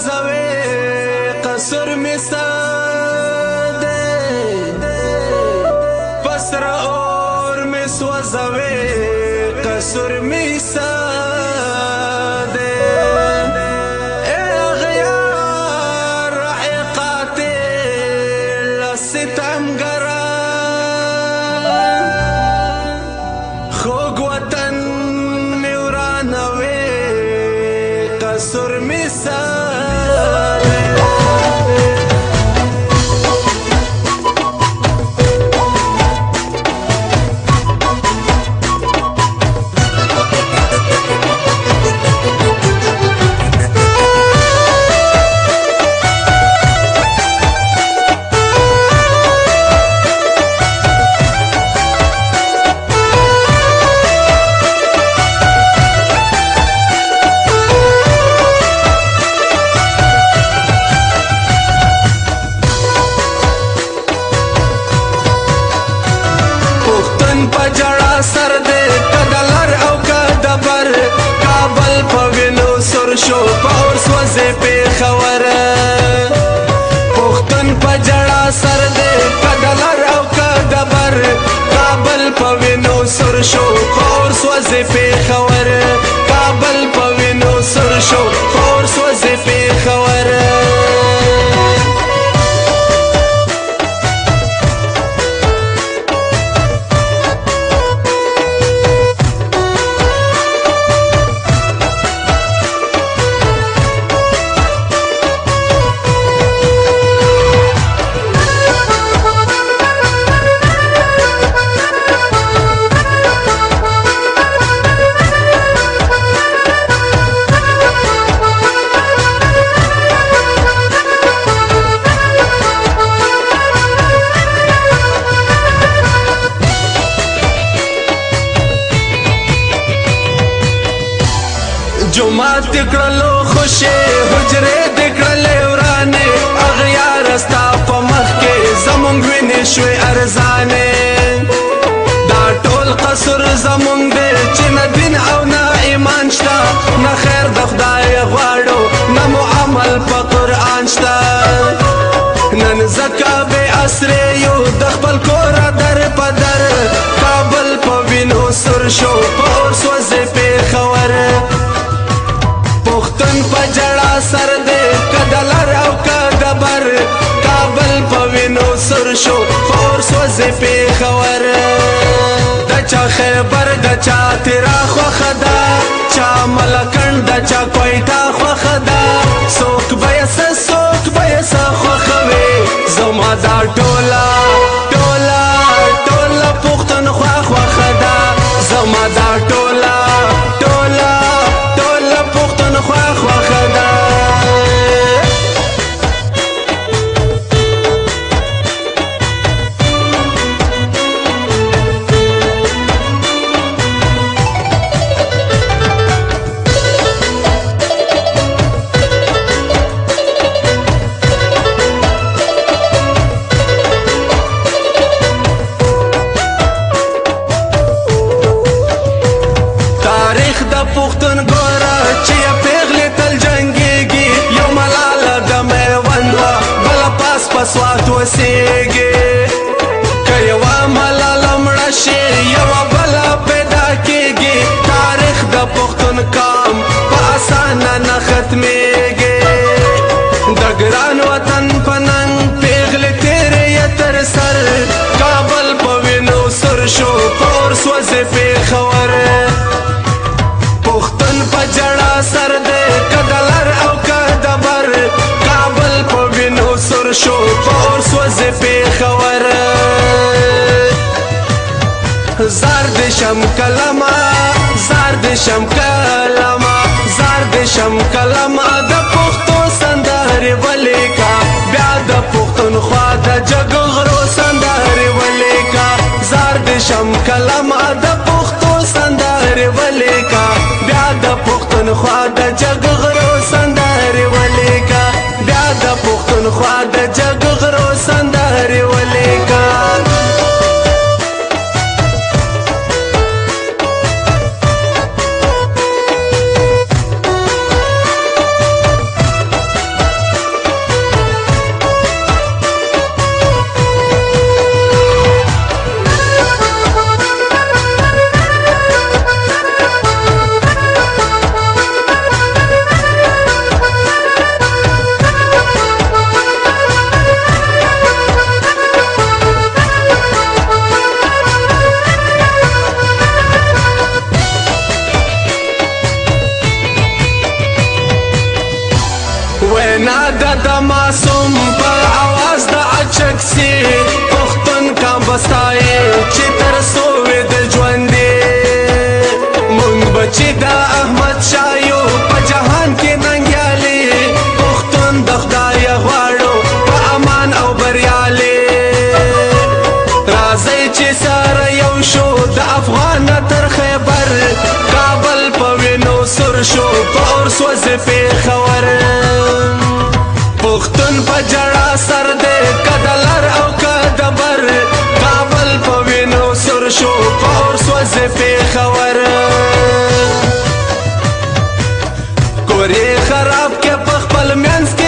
سوځوي قصر می ساده پسر اور می سوځوي قصر می ساده اے غیار رحی قاتل ستمگران خوگ وطن می ورانوي قصر می ساده پجڑا سر دے کدلر او کدبر کابل پوینو سر شو پاور سوزے پیخور پختن پجڑا سر دے کدلر او کدبر کابل پوینو سر شو پاور سوزے پیخور کابل پوینو سر شو پاور سوزے پیخور جمعات دکڑلو خوشی حجرے دکڑلے ورانے اغیار استا پا مخ کے زمونگ وینی شوی ارزانے دا ټول قصر زمونگ دے چی نا دین او نا ایمان شتا نا خیر دا خدای غواړو نا معامل پا قرآن شتا نن زکا بے اسرے یو دخبل کورا در پا در کابل پا وینو سر شو پا اور سوزے پیخور پختن پجڑا سر دے کدلر او کدبر کابل پوینو سر شو فور سوزے پیخور دچا خیبر دچا تیرا خوخدا چا ملکن دچا کوئٹا خوخدا سوک بیسا خوخوی زما دا ٹولا ٹولا ٹولا پختن خوخدا زما دا ٹولا ٹولا ټوله پښتون خوښه ده تاریخ د پښتون ګوره چې پیغلې تل جنګېږي یو ملاله د میوند وه بله پاس وات وسېږي که یوه ملاله مړه شي یوه بله پیدا کېږي تاریخ د پښتون قام په اسانه نه ختمېږي د ګران وطن په ننګ پیغلې تېرې یې تر سر کابل په وینو سر شو په اور سوځې پیښور پختن پجڑا سر دے کدلر او کدبر کابل پا وینو سر شو پور سوزے پیخور زارد شم کلما زارد شم کلما زارد شم کلما دا پختو سندر ولی کا بیا دا پختن خوا دا جگ غرو سندر ولی کا زارد شم کلما دا پختو سندر ولی کا بیا دا پختن خوا دا جگ غرو سندر ولی کا بیا دا پختن خوا دا جگ غرو سندر ولی کا وینا د معصوم په आवाज د اچکسي پښتون کا بستای چې تر سوې د ژوندې مونږ بچی د احمد شایو په جهان کې ننګیالي پښتون د خدای غواړو په امان او بریالي راځي چې سره یو شو د افغان تر خیبر کابل په وینو سر شو په اور سوځ پیښور پښتون په جړا سر دې کدلر او کدبر کابل په وینو سر شو په اور سوځ پیښور کورې خراب کې په خپل منځ کې